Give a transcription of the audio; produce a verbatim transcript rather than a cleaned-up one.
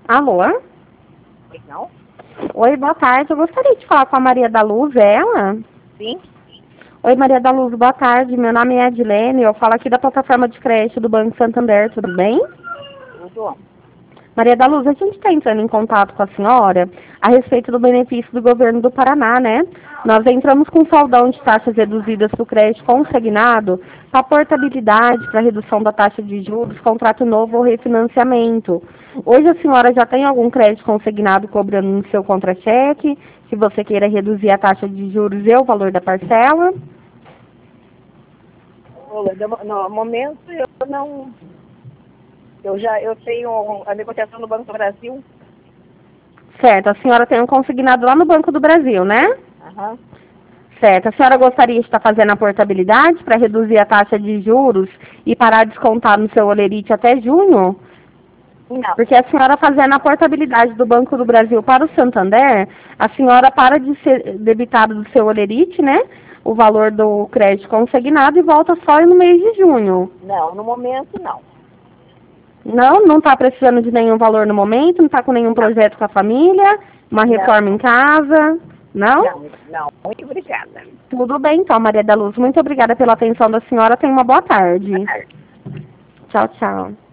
Alô? Pois não? Oi, boa tarde. Eu gostaria de falar com a Maria da Luz, é ela? Sim? Oi, Maria da Luz, boa tarde. Meu nome é Edilene, eu falo aqui da plataforma de crédito do Banco Santander, tudo bem? Tudo. Maria da Luz, a gente está entrando em contato com a senhora a respeito do benefício do governo do Paraná, né? Nós entramos com um saldão de taxas reduzidas para o crédito consignado, para portabilidade, para redução da taxa de juros, contrato novo ou refinanciamento. Hoje a senhora já tem algum crédito consignado cobrando no seu contra-cheque, se você queira reduzir a taxa de juros e o valor da parcela? Olha, no- no momento eu não. Eu já eu tenho a negociação no Banco do Brasil. Certo, a senhora tem um consignado lá no Banco do Brasil, né? Aham. Certo. A senhora gostaria de estar fazendo a portabilidade para reduzir a taxa de juros e parar de descontar no seu olerite até junho? Não. Porque a senhora fazendo a portabilidade do Banco do Brasil para o Santander, a senhora para de ser debitada do seu olerite, né? O valor do crédito consignado e volta só no mês de junho. Não, no momento não. Não, não está precisando de nenhum valor no momento, não está com nenhum Não. projeto com a família, uma Não. reforma em casa, não? Não, não. Muito obrigada. Tudo bem, então, Maria da Luz. Muito obrigada pela atenção da senhora. Tenha uma boa tarde. Boa tarde. Tchau, tchau.